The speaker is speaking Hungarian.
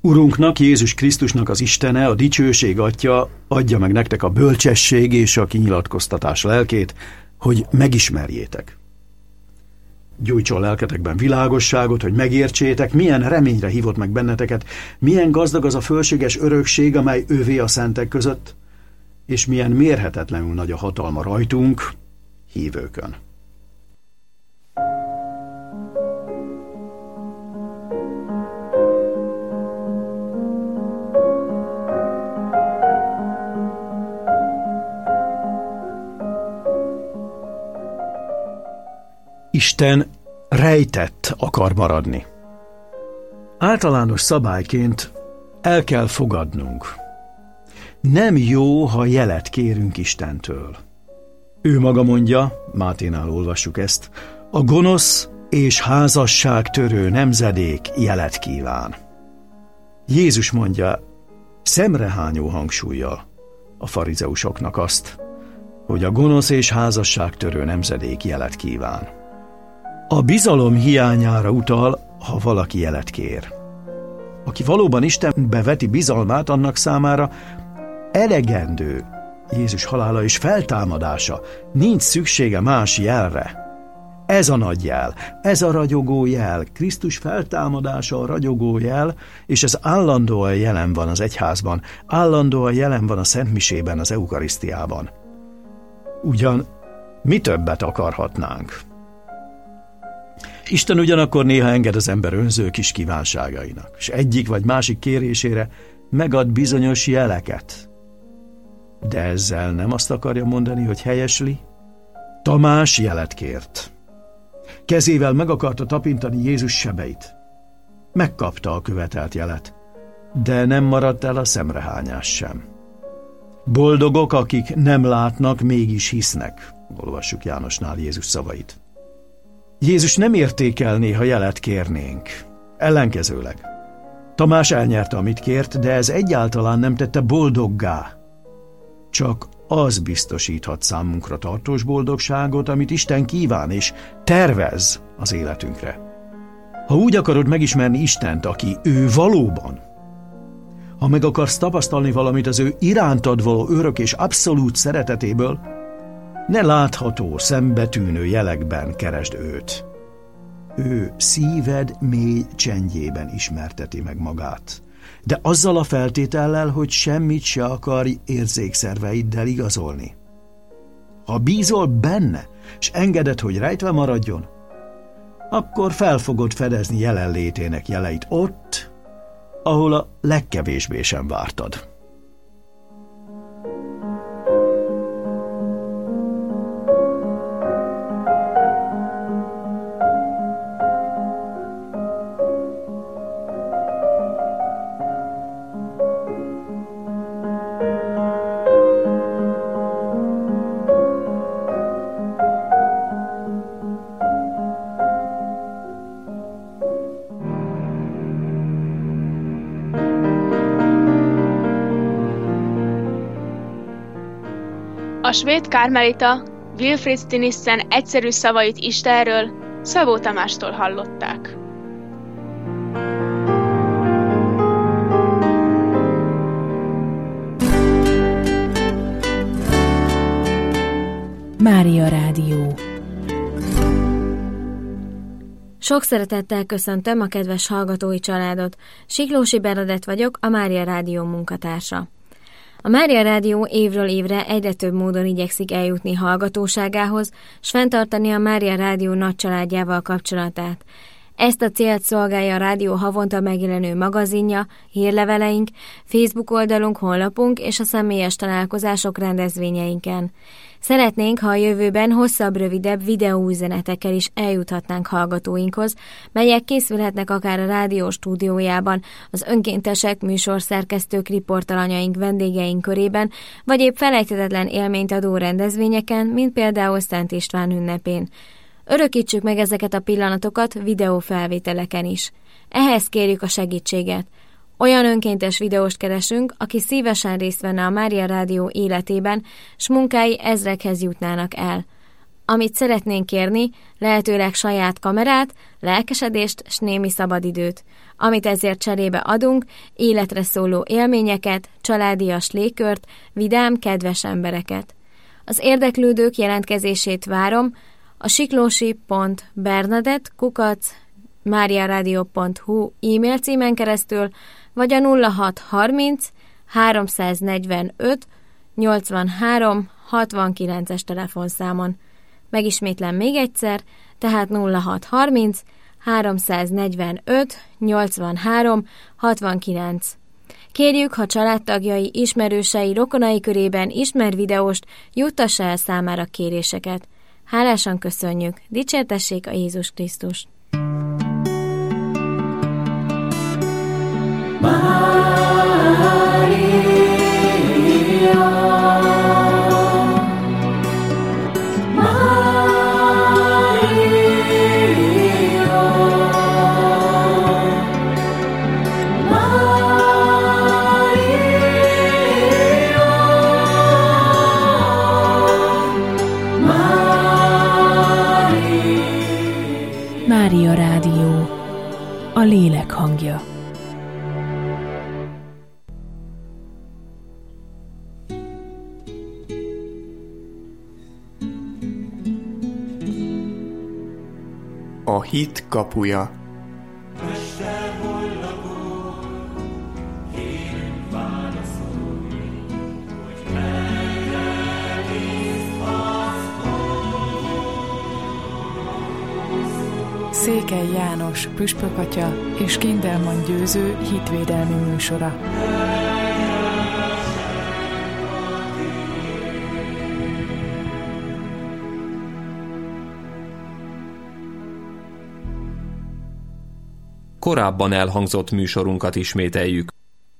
Urunknak, Jézus Krisztusnak az Istene, a dicsőség Atya adja meg nektek a bölcsesség és a kinyilatkoztatás lelkét, hogy megismerjétek. Gyújtson lelketekben világosságot, hogy megértsétek, milyen reményre hívott meg benneteket, milyen gazdag az a fölséges örökség, amely ővé a szentek között, és milyen mérhetetlenül nagy a hatalma rajtunk, hívőkön. Isten rejtett akar maradni. Általános szabályként el kell fogadnunk. Nem jó, ha jelet kérünk Istentől. Ő maga mondja, Máténál olvassuk ezt, a gonosz és házasságtörő nemzedék jelet kíván. Jézus mondja szemrehányó hangsúllyal a farizeusoknak azt, hogy a gonosz és házasságtörő nemzedék jelet kíván. A bizalom hiányára utal, ha valaki jelet kér. Aki valóban Istenbe veti bizalmát, annak számára elegendő Jézus halála és feltámadása, nincs szüksége más jelre. Ez a nagy jel, ez a ragyogó jel, Krisztus feltámadása a ragyogó jel, és ez állandóan jelen van az egyházban, állandóan jelen van a szentmisében, az eukarisztiában. Ugyan mi többet akarhatnánk? Isten ugyanakkor néha enged az ember önző kis kívánságainak, és egyik vagy másik kérésére megad bizonyos jeleket. De ezzel nem azt akarja mondani, hogy helyesli? Tamás jelet kért. Kezével meg akarta tapintani Jézus sebeit. Megkapta a követelt jelet, de nem maradt el a szemrehányás sem. Boldogok, akik nem látnak, mégis hisznek, olvassuk Jánosnál Jézus szavait. Jézus nem értékelné, ha jelet kérnénk. Ellenkezőleg. Tamás elnyerte, amit kért, de ez egyáltalán nem tette boldoggá. Csak az biztosíthat számunkra tartós boldogságot, amit Isten kíván és tervez az életünkre. Ha úgy akarod megismerni Istent, aki ő valóban, ha meg akarsz tapasztalni valamit az ő irántad való örök és abszolút szeretetéből, ne látható, szembetűnő jelekben keresd őt. Ő szíved mély csendjében ismerteti meg magát, de azzal a feltétellel, hogy semmit se akarj érzékszerveiddel igazolni. Ha bízol benne, és engeded, hogy rejtve maradjon, akkor fel fogod fedezni jelenlétének jeleit ott, ahol a legkevésbé sem vártad. A svéd kármelita Wilfrid Stinissen egyszerű szavait Istenről Szabó Tamástól hallották. Mária Rádió. Sok szeretettel köszöntöm a kedves hallgatói családot. Siklósi Bernadett vagyok, a Mária Rádió munkatársa. A Mária Rádió évről évre egyre több módon igyekszik eljutni hallgatóságához, s fenntartani a Mária Rádió nagy családjával kapcsolatát. Ezt a célt szolgálja a rádió havonta megjelenő magazinja, hírleveleink, Facebook oldalunk, honlapunk és a személyes találkozások rendezvényeinken. Szeretnénk, ha a jövőben hosszabb, rövidebb videóüzenetekkel is eljuthatnánk hallgatóinkhoz, melyek készülhetnek akár a rádió stúdiójában, az önkéntesek, műsorszerkesztők, riportalanyaink, vendégeink körében, vagy épp felejthetetlen élményt adó rendezvényeken, mint például Szent István ünnepén. Örökítsük meg ezeket a pillanatokat videófelvételeken is. Ehhez kérjük a segítséget. Olyan önkéntes videóst keresünk, aki szívesen részt venne a Mária Rádió életében, s munkái ezrekhez jutnának el. Amit szeretnénk kérni, lehetőleg saját kamerát, lelkesedést s némi szabadidőt, amit ezért cserébe adunk, életre szóló élményeket, családias légkört, vidám, kedves embereket. Az érdeklődők jelentkezését várom a siklósi.bernadett@mariaradio.hu e-mail címen keresztül, vagy a 0630 345 83 69-es telefonszámon. Megismétlem még egyszer, tehát 0630 345 83 69. Kérjük, ha családtagjai, ismerősei, rokonai körében ismer videóst, juttassa el számára kéréseket. Hálásan köszönjük, dicsértessék a Jézus Krisztust! Mária Rádió, a lélek hangja. A hit kapuja. Székely János püspökatya és Kindelman Győző hitvédelmi műsora. Korábban elhangzott műsorunkat ismételjük.